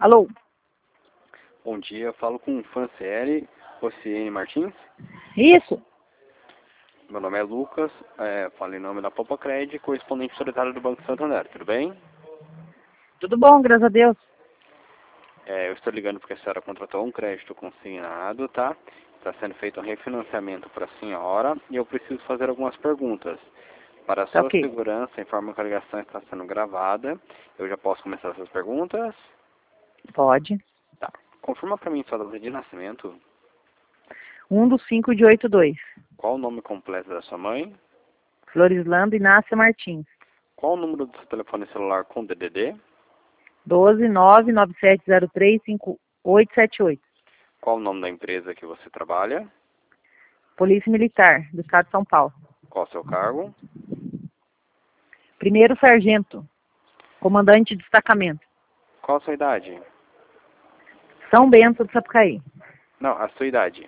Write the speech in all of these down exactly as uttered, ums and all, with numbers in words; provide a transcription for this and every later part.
Alô? Bom dia, eu falo com Franciele Rociene Martins. Isso? Meu nome é Lucas, é, falo em nome da Popocred, correspondente solitário do Banco Santander, tudo bem? Tudo bom, graças a Deus. É, eu estou ligando porque a senhora contratou um crédito consignado, tá? Está sendo feito um refinanciamento para a senhora e eu preciso fazer algumas perguntas. Para a Tá sua ok. segurança, informo que a ligação está sendo gravada. Eu já posso começar essas perguntas? Pode. Tá. Confirma para mim sua data de nascimento. um do cinco de oitenta e dois. Qual o nome completo da sua mãe? Florislanda Inácia Martins. Qual o número do seu telefone celular com D D D? doze nove nove sete zero três cinco oito sete oito. Qual o nome da empresa que você trabalha? Polícia Militar, do Estado de São Paulo. Qual o seu cargo? Primeiro sargento, comandante de destacamento. Qual a sua idade? São Bento do Sapucaí. Não, a sua idade.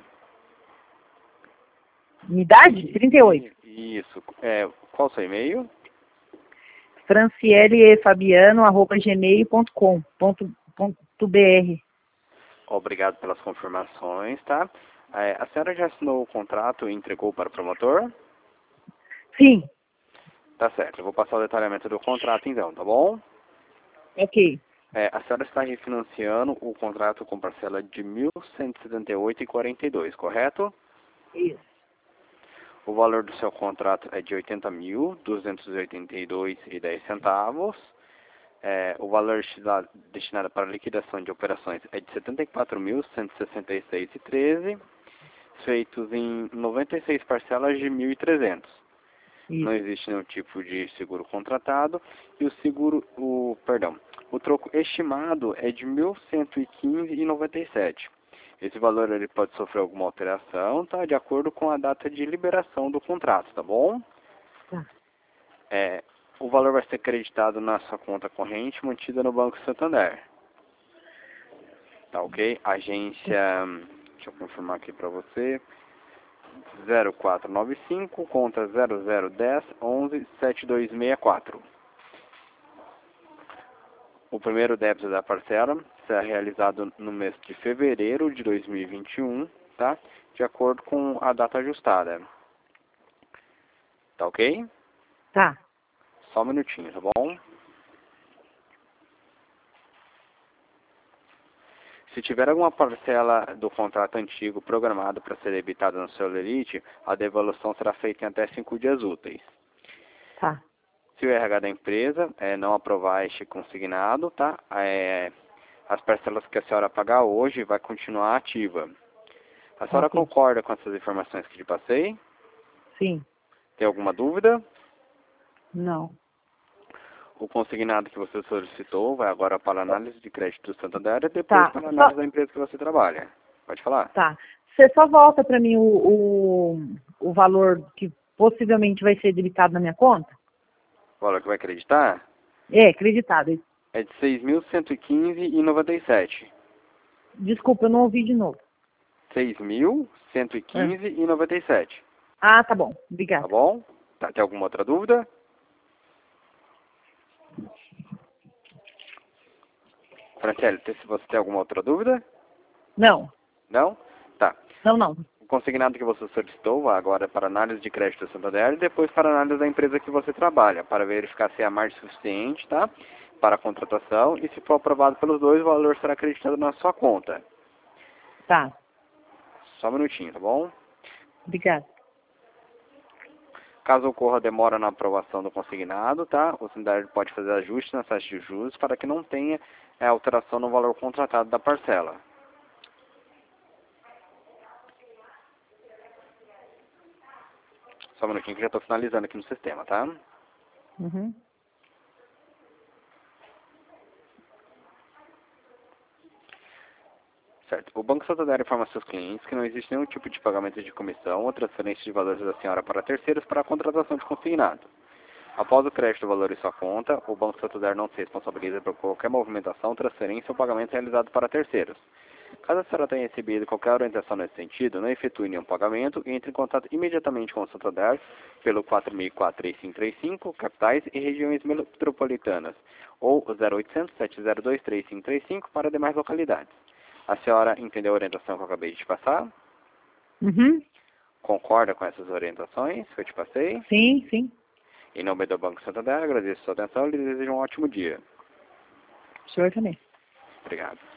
Minha idade? trinta e oito. Isso. É, qual o seu e-mail? franciele fabiano arroba gmail ponto com ponto br. Obrigado pelas confirmações, tá? É, a senhora já assinou o contrato e entregou para o promotor? Sim. Tá certo, eu vou passar o detalhamento do contrato então, tá bom? Ok. É, a senhora está refinanciando o contrato com parcela de mil cento e setenta e oito reais e quarenta e dois centavos, correto? Isso. O valor do seu contrato é de oitenta mil duzentos e oitenta e dois reais e dez centavos. É, o valor destinado, destinado para liquidação de operações é de setenta e quatro mil cento e sessenta e seis reais e treze centavos, feitos em noventa e seis parcelas de mil e trezentos. Isso. Não existe nenhum tipo de seguro contratado e o seguro, o perdão, o troco estimado é de mil cento e quinze reais e noventa e sete centavos. Esse valor ele pode sofrer alguma alteração, tá? De acordo com a data de liberação do contrato, tá bom? Tá. É, o valor vai ser creditado na sua conta corrente mantida no Banco Santander. Tá ok? Agência, deixa eu confirmar aqui para você, zero quatro nove cinco, conta zero zero um zero um um sete dois seis quatro. O primeiro débito da parcela será realizado no mês de fevereiro de dois mil e vinte e um, tá? De acordo com a data ajustada. Tá ok? Tá. Só um minutinho, tá bom? Se tiver alguma parcela do contrato antigo programado para ser debitada no seu lerite, a devolução será feita em até cinco dias úteis. Tá. Se o R H da empresa é, não aprovar este consignado, tá? É, as parcelas que a senhora pagar hoje vai continuar ativa. A senhora Ok. concorda com essas informações que lhe passei? Sim. Tem alguma dúvida? Não. O consignado que você solicitou vai agora para a análise de crédito do Santander e depois Tá. para a Só, análise da empresa que você trabalha. Pode falar? tá. Você só volta para mim o, o, o valor que possivelmente vai ser debitado na minha conta? O valor que vai acreditar É, acreditado. é de seis mil cento e quinze reais e noventa e sete centavos. Desculpa, eu não ouvi de novo. seis mil cento e quinze reais e noventa e sete centavos. Ah, tá bom. Tá Obrigada. bom? Tá, tem alguma outra dúvida? Franciele, se você tem alguma outra dúvida? Não. Não? Tá. Não, não. O consignado que você solicitou vai agora para análise de crédito do Santander e depois para análise da empresa que você trabalha, para verificar se há margem suficiente, tá? Para a contratação e se for aprovado pelos dois, o valor será acreditado na sua conta. Tá. Só um minutinho, tá bom? Obrigada. Caso ocorra demora na aprovação do consignado, tá? O Santander pode fazer ajustes nas taxas de juros para que não tenha é, alteração no valor contratado da parcela. Só um minutinho que já estou finalizando aqui no sistema, tá? Uhum. Certo. O Banco Santander informa seus clientes que não existe nenhum tipo de pagamento de comissão ou transferência de valores da senhora para terceiros para a contratação de consignado. Após o crédito do valor em sua conta, o Banco Santander não se responsabiliza por qualquer movimentação, transferência ou pagamento realizado para terceiros. Caso a senhora tenha recebido qualquer orientação nesse sentido, não efetue nenhum pagamento e entre em contato imediatamente com o Santander pelo quatro mil e quatro, três cinco três cinco, capitais e regiões metropolitanas, ou zero oitocentos, sete zero dois, três cinco três cinco para demais localidades. A senhora entendeu a orientação que eu acabei de te passar? Uhum. Concorda com essas orientações que eu te passei? Sim, sim. Em nome do Banco Santander, agradeço a sua atenção e lhe desejo um ótimo dia. O senhor também. Obrigado.